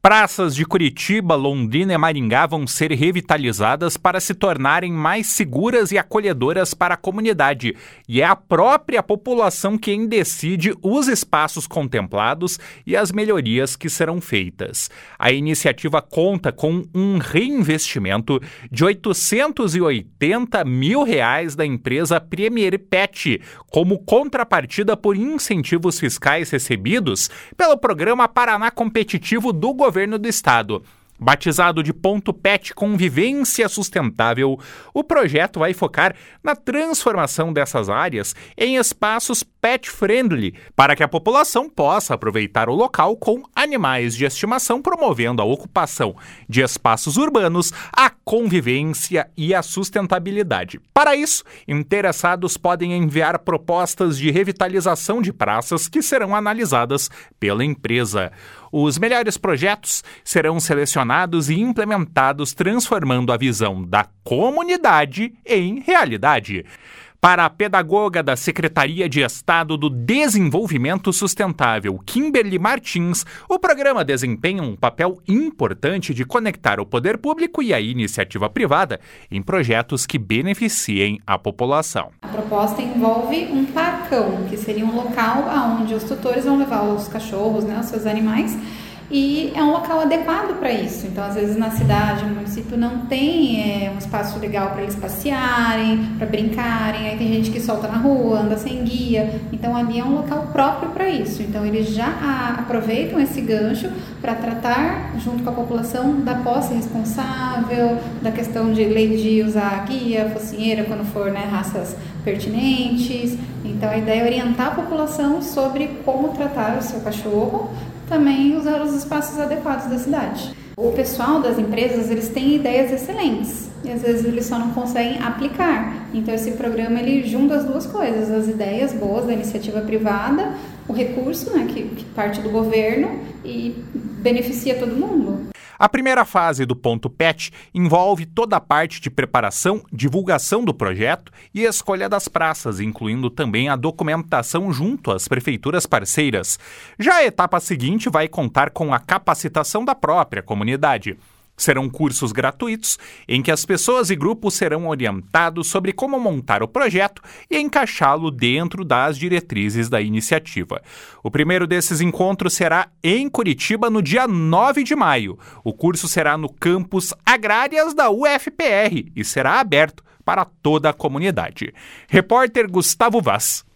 Praças de Curitiba, Londrina e Maringá vão ser revitalizadas para se tornarem mais seguras e acolhedoras para a comunidade. E é a própria população quem decide os espaços contemplados e as melhorias que serão feitas. A iniciativa conta com um reinvestimento de R$880 mil da empresa Premier Pet, como contrapartida por incentivos fiscais recebidos pelo Programa Paraná Competitivo do Governo do Estado. Batizado de Ponto Pet Convivência Sustentável, o projeto vai focar na transformação dessas áreas em espaços pet-friendly, para que a população possa aproveitar o local com animais de estimação, promovendo a ocupação de espaços urbanos, a convivência e a sustentabilidade. Para isso, interessados podem enviar propostas de revitalização de praças que serão analisadas pela empresa. Os melhores projetos serão selecionados e implementados, transformando a visão da comunidade em realidade. Para a pedagoga da Secretaria de Estado do Desenvolvimento Sustentável, Kimberly Martins, o programa desempenha um papel importante de conectar o poder público e a iniciativa privada em projetos que beneficiem a população. A proposta envolve um parcão, que seria um local onde os tutores vão levar os cachorros, os seus animais, e é um local adequado para isso. Então, às vezes na cidade, no município não tem um espaço legal para eles passearem, para brincarem, aí tem gente que solta na rua, anda sem guia, então ali é um local próprio para isso. Então eles já aproveitam esse gancho para tratar, junto com a população, da posse responsável, da questão de lei de usar guia, focinheira, quando for raças pertinentes. Então a ideia é orientar a população sobre como tratar o seu cachorro, também usar os espaços adequados da cidade. O pessoal das empresas, eles têm ideias excelentes e às vezes eles só não conseguem aplicar. Então esse programa ele junta as duas coisas, as ideias boas da iniciativa privada, o recurso que parte do governo e beneficia todo mundo. A primeira fase do Ponto Pet envolve toda a parte de preparação, divulgação do projeto e escolha das praças, incluindo também a documentação junto às prefeituras parceiras. Já a etapa seguinte vai contar com a capacitação da própria comunidade. Serão cursos gratuitos em que as pessoas e grupos serão orientados sobre como montar o projeto e encaixá-lo dentro das diretrizes da iniciativa. O primeiro desses encontros será em Curitiba no dia 9 de maio. O curso será no campus Agrárias da UFPR e será aberto para toda a comunidade. Repórter Gustavo Vaz.